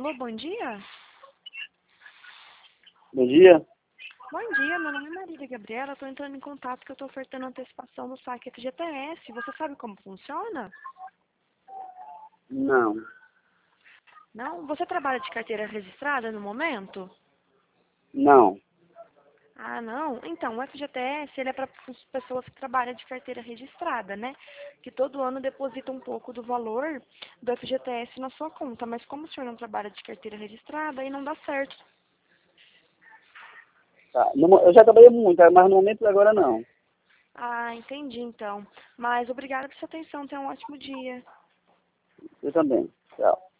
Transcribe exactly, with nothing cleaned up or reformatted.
Alô, bom dia? Bom dia. Bom dia, meu nome é Marília Gabriela, estou entrando em contato porque eu estou ofertando antecipação no saque F G T S. Você sabe como funciona? Não. Não? Você trabalha de carteira registrada no momento? Não. Ah, não? Então, o F G T S ele é para pessoas que trabalham de carteira registrada, né? Que todo ano deposita um pouco do valor do F G T S na sua conta. Mas como o senhor não trabalha de carteira registrada, aí não dá certo. Tá. No- eu já trabalhei muito, mas no momento agora não. Ah, entendi então. Mas obrigada pela sua atenção. Tenha um ótimo dia. Eu também. Tchau.